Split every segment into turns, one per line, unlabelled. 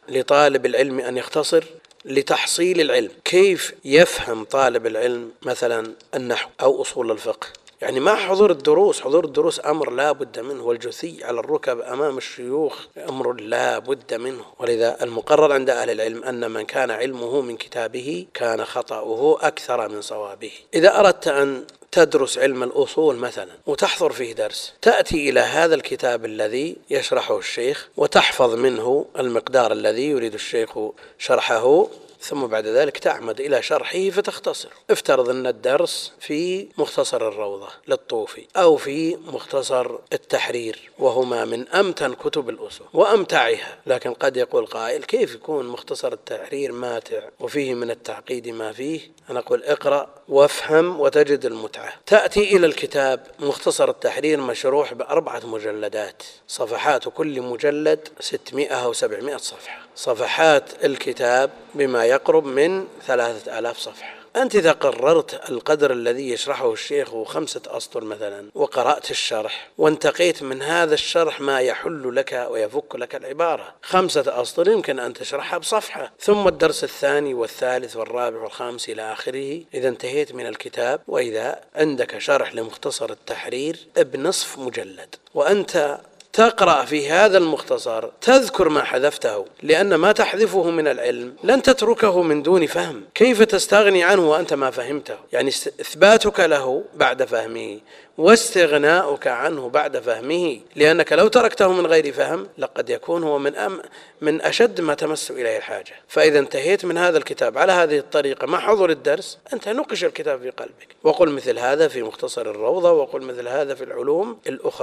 لطالب العلم أن يختصر لتحصيل العلم. كيف يفهم طالب العلم مثلا النحو أو أصول الفقه؟ يعني مع حضور الدروس. حضور الدروس أمر لا بد منه، والجثي على الركب أمام الشيوخ أمر لا بد منه. ولذا المقرر عند أهل العلم أن من كان علمه من كتابه كان خطأه أكثر من صوابه. إذا أردت أن تدرس علم الأصول مثلا وتحضر فيه درس، تأتي إلى هذا الكتاب الذي يشرحه الشيخ وتحفظ منه المقدار الذي يريد الشيخ شرحه، ثم بعد ذلك تعمد إلى شرحه فتختصر. افترض أن الدرس في مختصر الروضة للطوفي أو في مختصر التحرير، وهما من أمتن كتب الأصول وأمتعها، لكن قد يقول قائل كيف يكون مختصر التحرير ماتع وفيه من التعقيد ما فيه؟ أنا أقول اقرأ وافهم وتجد المتعة. تأتي إلى الكتاب مختصر التحرير مشروح ب4 مجلدات، صفحات كل مجلد 600 أو 700 صفحة، صفحات الكتاب بما يقرب من 3000 صفحة. أنت إذا قررت القدر الذي يشرحه الشيخ 5 أسطر مثلا وقرأت الشرح وانتقيت من هذا الشرح ما يحل لك ويفك لك العبارة، 5 أسطر يمكن أن تشرحها بصفحة، ثم الدرس الثاني والثالث والرابع والخامس إلى آخره إذا انتهيت من الكتاب. وإذا عندك شرح لمختصر التحرير بنصف مجلد وأنت تقرأ في هذا المختصر تذكر ما حذفته، لأن ما تحذفه من العلم لن تتركه من دون فهم. كيف تستغني عنه وأنت ما فهمته؟ يعني إثباتك له بعد فهمه واستغناؤك عنه بعد فهمه، لأنك لو تركته من غير فهم لقد يكون هو من أشد ما تمس إليه الحاجة. فإذا انتهيت من هذا الكتاب على هذه الطريقة مع حضور الدرس، أنت نقش الكتاب في قلبك، وقل مثل هذا في مختصر الروضة، وقل مثل هذا في العلوم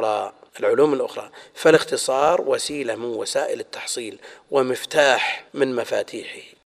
الأخرى. فالاختصار وسيلة من وسائل التحصيل ومفتاح من مفاتيحه.